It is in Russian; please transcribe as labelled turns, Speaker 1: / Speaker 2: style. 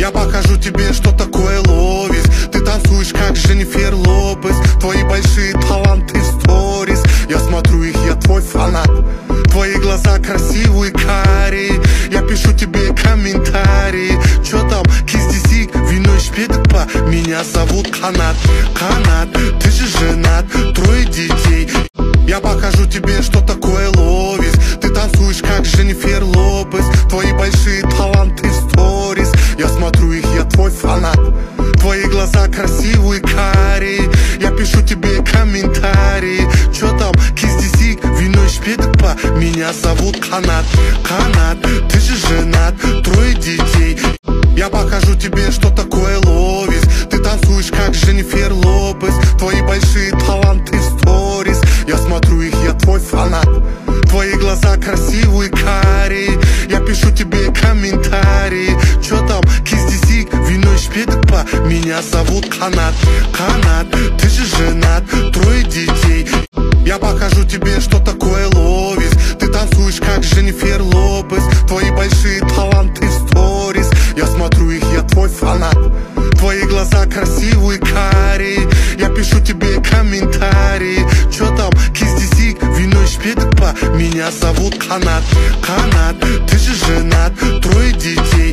Speaker 1: Я покажу тебе, что такое ловис. Ты танцуешь, как Дженнифер Лопес. Твои большие таланты в сторис. Я смотрю их, я твой фанат. Твои глаза красивые, карие. Я пишу тебе комментарии. Чё там, киздисик, вино и шпедпа. Меня зовут Канат. Канат, ты же женат, 3 детей. Я покажу тебе, что такое ловис. Ты танцуешь, как Дженнифер Лопес. Твои большие таланты в сторис. Я смотрю их, я твой фанат. Твои глаза красивые, карие. Я пишу тебе комментарии. Чё там, киздисик, вино и шпедпа. Меня зовут Канат. Канат, ты же женат, 3 детей. Я покажу тебе, что такое ловис. Ты танцуешь, как Дженнифер Лопес. Твои большие таланты в сторис. Я смотрю их, я твой фанат. Твои глаза красивые, карие. Я пишу тебе комментарии. Чё там, киздисик, вино и шпедпа. Меня зовут Канат. Канат, ты же женат, 3 детей. Я покажу тебе, что такое ловис. Ты танцуешь, как Дженнифер Лопес. Твои большие таланты в сторис. Я смотрю их, я твой фанат. Твои глаза красивые, карие. Я пишу тебе комментарии. Чё там, киздисик, вино и шпедпа. Меня зовут Канат. Канат, ты же женат, 3 детей.